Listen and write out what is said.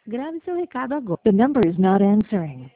Grave seu recado agora. The number is not answering.